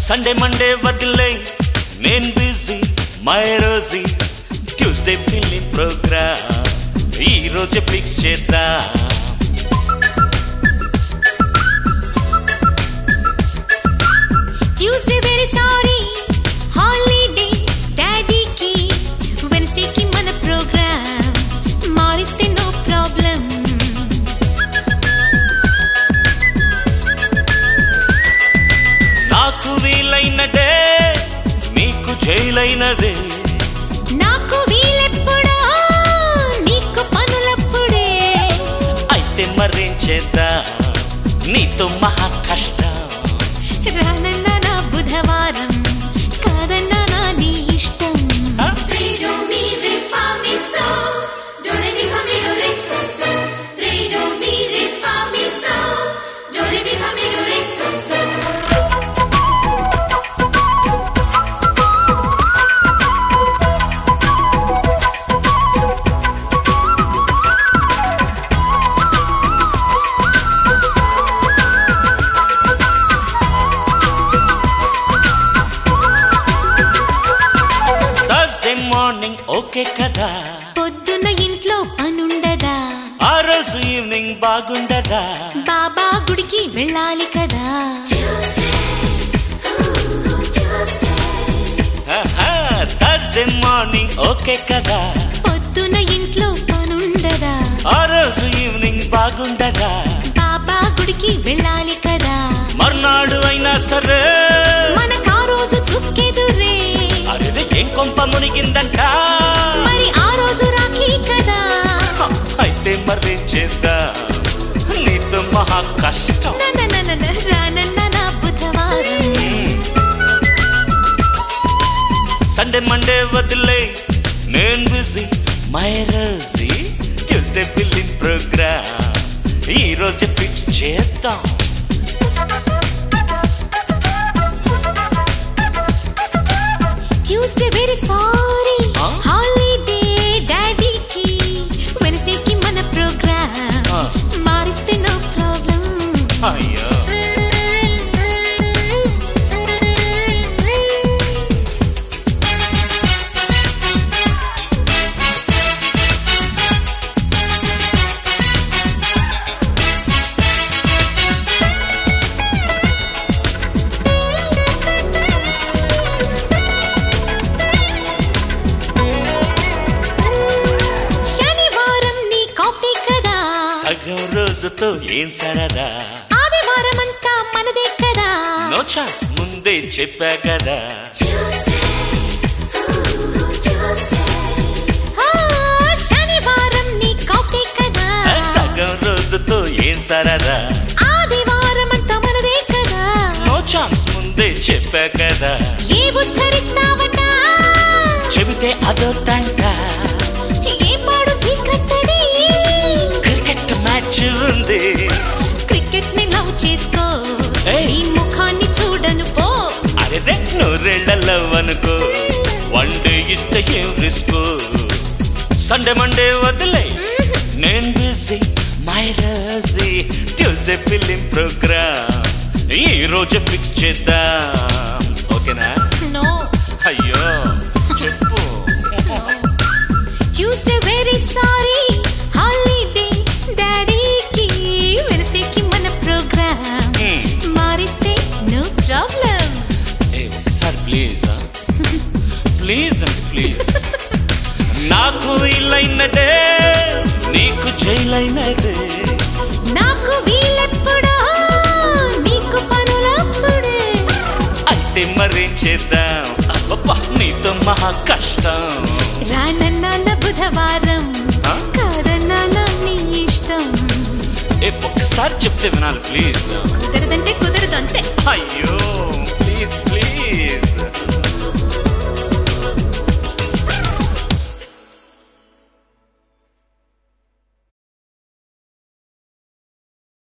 Sunday Monday వదిలే నేను busy my Rosie Tuesday filling programme ఈ రోజు ఫిక్స్ చేద్దాం ట్యూస్డే వెరీ సారీ హాలిడే డాడీకి వెన్స్డేకి మన ప్రోగ్రామ్ మారిస్తే నో ప్రాబ్లం నాకు వీలైనదే నీకు జైలైనదే నాకు వీలెప్పుడో నీకు పనులప్పుడే అయితే మరేం చేద్దాం నీతో మహా కష్టం రానన్నా నా బుధవారం కాదన్నా నా నీ ఇష్టం మార్నింగ్ ఓకే కదా పొద్దున్న ఇంట్లో పనుండదా ఆ రోజు ఈవినింగ్ బాగుండదా బాబా గుడికి వెళ్ళాలి కదా థర్స్డే మార్నింగ్ ఓకే కదా పొద్దున్న ఇంట్లో పనుండదా ఆ రోజు ఈవినింగ్ బాగుండదా బాబా గుడికి వెళ్ళాలి కదా మర్నాడు అయినా సరే మనకు ఆ రోజు చుక్కెదురే అరే ఏం కొంప మునిగిందంట మరి ఆ రోజు రాఖీ కదా అయితే మరేం చేద్దాం నీతో మహా కష్టం రానన్న నా బుధవారం సండే మండే వదిలే నేను busy my Rosie Tuesday filling programme ఈ రోజు ఫిక్స్ చేద్దాం ట్యూస్డే వెరీ సారీ హాలిడే డాడీకి వెన్స్డేకి మన ప్రోగ్రామ్ మారిస్తే నో ప్రాబ్లం అయ్యో సగం రోజుతో ఏం సరదా ఆదివారం అంతా మనదే కదా నో ఛాన్స్ ముందే చెప్పా కదా శనివారం నీ కాఫీ కదా సగం రోజుతో ఏం సరదా ఆదివారం అంతా మనదే కదా నో ఛాన్స్ ముందే చెప్పా కదా ఏ ఉద్ధరిస్తావట చెబితే అదో తంట ఏ పాడు సీక్రెట్ అది క్రికెట్ మ్యాచ్ ఉంది క్రికెట్ ని లవ్ చేసుకో ఈ ముఖాన్ని చూడను పో అరే నూరేళ్లలో అనుకో వన్ డే ఇస్తే ఏం రిస్క్ సండే మండే వదిలే నేను busy my Rosie Tuesday filling programme ఈ రోజు ఫిక్స్ చేద్దాం ఓకేనా నో అయ్యో చెప్పు ట్యూస్డే వెరీ సారీ హాలిడే డాడీకి వెన్స్డేకి మన ప్రోగ్రామ్ మారిస్తే నో ప్రాబ్లం ఒకసారి ప్లీజ్ ప్లీజ్ అండి ప్లీజ్ నాకు వీలైనదే నీకు జైలైనదే నాకు వీలెప్పుడో నీకు పనులప్పుడే అయితే మరేం చేద్దాం అబ్బబ్బా నీతో మహా కష్టం రానన్న బుధవారం కాదన్నా నీ ఇష్టం ఒక్కసారి చెప్తే వినాలి ప్లీజ్ కుదరదంటే కుదరదు అంతే అయ్యో ప్లీజ్ ప్లీజ్